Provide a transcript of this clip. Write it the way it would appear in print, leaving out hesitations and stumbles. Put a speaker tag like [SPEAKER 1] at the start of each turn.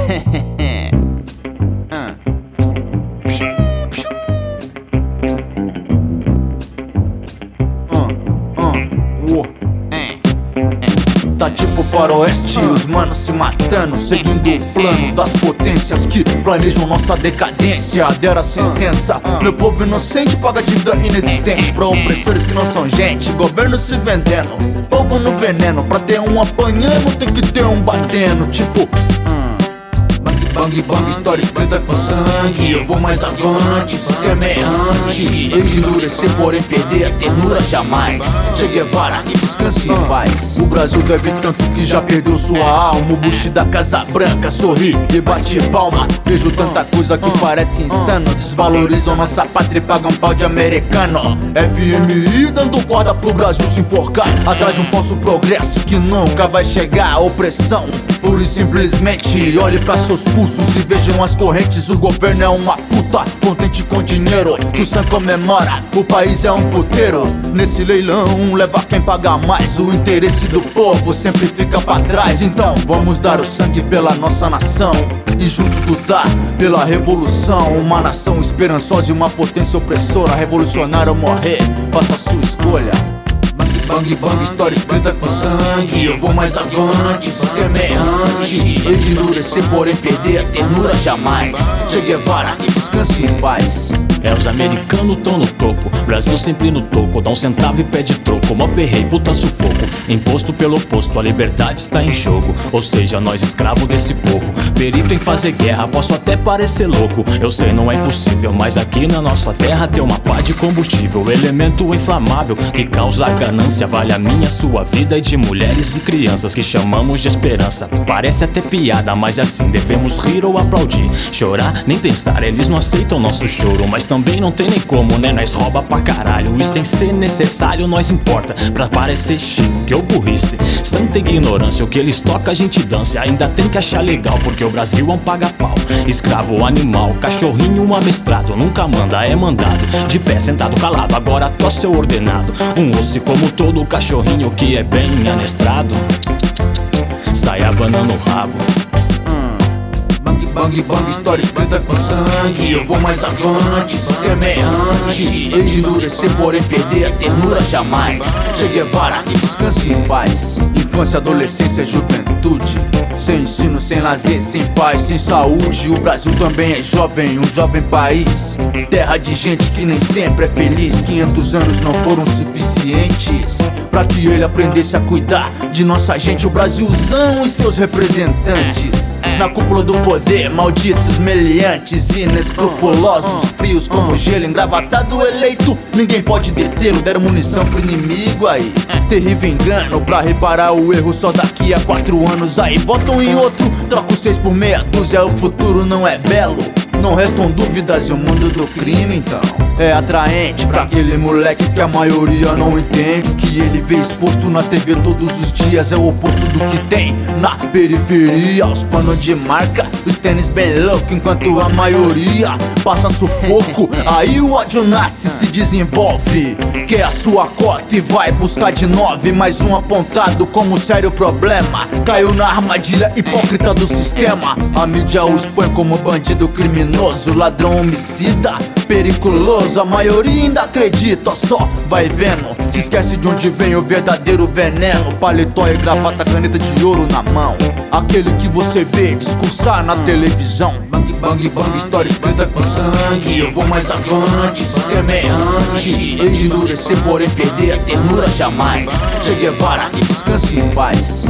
[SPEAKER 1] Tá tipo faroeste, os manos se matando, seguindo o plano das potências que planejam nossa decadência. Deram a sentença, meu povo inocente paga dívida inexistente pra opressores que não são gente. Governo se vendendo, povo no veneno. Pra ter um apanhando tem que ter um batendo. Tipo bang bang, história escrita com sangue. Eu vou mais avante, sistema é anti. Endurecer, porém perder a ternura jamais. Che Guevara, descanse em paz. O Brasil deve tanto que já perdeu sua alma. O Bush da Casa Branca sorri e bate palma. Vejo tanta coisa que parece insano. Desvalorizam nossa pátria e pagam pau de americano. FMI dando corda pro Brasil se enforcar atrás de um falso progresso que nunca vai chegar. Opressão, pura e simplesmente. Olhe pra seus pulsos e vejam as correntes. O governo é uma puta, contente com dinheiro. Se o Sam comemora, o país é um puteiro. Nesse leilão leva quem paga mais. O interesse do povo sempre fica pra trás. Então vamos dar o sangue pela nossa nação e juntos lutar pela revolução. Uma nação esperançosa e uma potência opressora. Revolucionar ou morrer, faça a sua escolha. Bang bang, história escrita com sangue. Eu vou mais avante, sistema é anti. Endurecer, porém perder a ternura jamais. Che Guevara, descanse em paz.
[SPEAKER 2] É, os americanos tão no topo, Brasil sempre no toco. Dá um centavo e pede troco, mó perrei, puta sufoco. Imposto pelo oposto, a liberdade está em jogo. Ou seja, nós escravos desse povo. Perito em fazer guerra, posso até parecer louco. Eu sei, não é impossível, mas aqui na nossa terra tem uma pá de combustível. Elemento inflamável que causa ganância. Vale a minha, sua vida e de mulheres e crianças que chamamos de esperança. Parece até piada, mas assim devemos rir ou aplaudir. Chorar, nem pensar, eles não aceitam nosso choro. Mas também não tem nem como, né? Nós rouba pra caralho. E sem ser necessário, nós importa pra parecer chique ou burrice. Santa ignorância, o que eles tocam a gente dança. Ainda tem que achar legal, porque o Brasil é um paga-pau. Escravo, animal, cachorrinho amestrado. Nunca manda, é mandado. De pé, sentado, calado, agora tô seu ordenado. Um osso como todo cachorrinho que é bem anestrado. Sai abanando o rabo.
[SPEAKER 1] Bang bang, história escrita com sangue. Eu vou mais avante, sistema é anti. Endurecer, porém perder a ternura jamais. Che Guevara, descanse em paz. Infância, adolescência, juventude. Sem ensino, sem lazer, sem paz, sem saúde. O Brasil também é jovem, um jovem país. Terra de gente que nem sempre é feliz. 500 anos não foram suficientes pra que ele aprendesse a cuidar de nossa gente. O Brasilzão e seus representantes na cúpula do poder, malditos meliantes, inescrupulosos, frios como gelo, engravatado eleito. Ninguém pode detê-lo, deram munição pro inimigo aí. Terrível engano pra reparar o erro só daqui a 4 anos. Aí votam em outro, troca os 6 por meia dúzia. O futuro não é belo, não restam dúvidas e o mundo do crime então é atraente pra aquele moleque que a maioria não entende. O que ele vê exposto na TV todos os dias é o oposto do que tem na periferia. Os panos de marca, os tênis bem louco, enquanto a maioria passa sufoco. Aí o ódio nasce, se desenvolve, quer a sua cota e vai buscar de 9. Mais um apontado como sério problema. Caiu na armadilha hipócrita do sistema. A mídia o expõe como bandido criminoso, ladrão homicida, periculoso. A maioria ainda acredita, só vai vendo. Se esquece de onde vem o verdadeiro veneno. Paletó e gravata, caneta de ouro na mão. Aquele que você vê discursar na televisão. Bang bang bang, história escrita com sangue. Eu vou mais avante, sistema é anti. Endurecer, porém perder a ternura jamais. Che Guevara, descanse em paz.